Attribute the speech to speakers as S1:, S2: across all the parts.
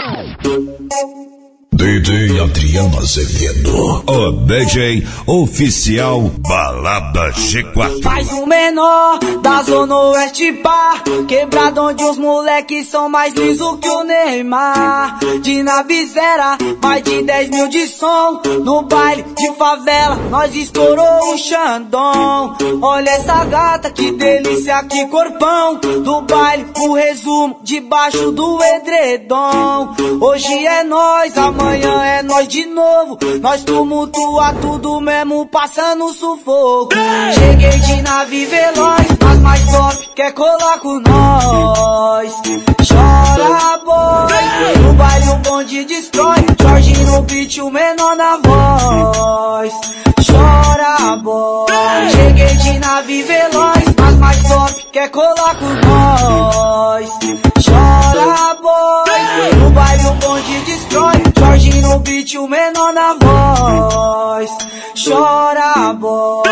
S1: DJ Adriano Azevedo, o DJ oficial Balada G4.
S2: Faz o menor da Zona Oeste pá, quebrado onde os moleques são mais liso que o Neymar. De Navizera, mais de 10 mil de som. No baile de favela, nós estourou o Xandão. Olha essa gata, que delícia, que corpão. Do baile, o resumo, debaixo do edredom. Hoje é nós, amanhã é nós de novo. Nós tumultua tudo mesmo, passando sufoco. Cheguei de nave veloz, mas mais top quer colar com nós. Chora boy, no baile o bonde destrói. Jorge no beat, o menor na voz. Chora boy, cheguei de nave veloz, mas mais top quer colar com nós. Chora boy, no baile o bonde destrói. Jorge no beat, o menor na voz. Chora boy.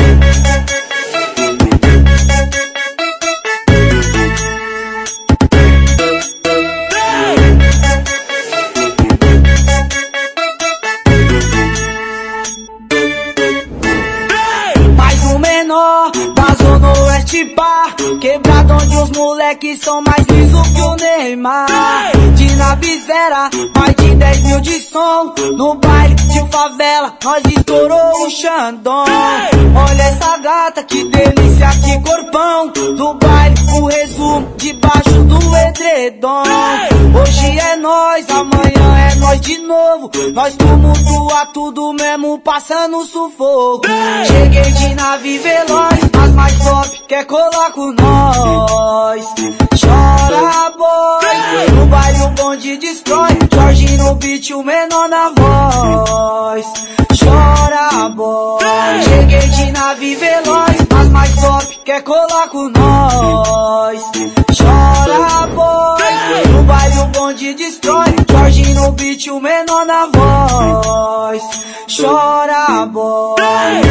S2: Da Zona Oeste pá, quebrado onde os moleques são mais liso que o Neymar. De Navizera, mais de 10 mil de som. No baile de favela, nós estourou o Xandão. Olha essa gata, que delícia, que corpão. Do baile, o resumo, debaixo do edredom. Hoje é nós, amanhã é nós de novo. Nós tumultua tudo mesmo, passando sufoco. Cheguei de nave veloz, mas mais top quer colar com nós. Chora boy, no baile o bonde destrói. Jorge no beat, o menor na voz. Chora boy, cheguei de nave veloz, mas mais top quer colar com nós. Chora boy, no baile o bonde destrói. Jorge no beat, o menor na voz. Chora boy.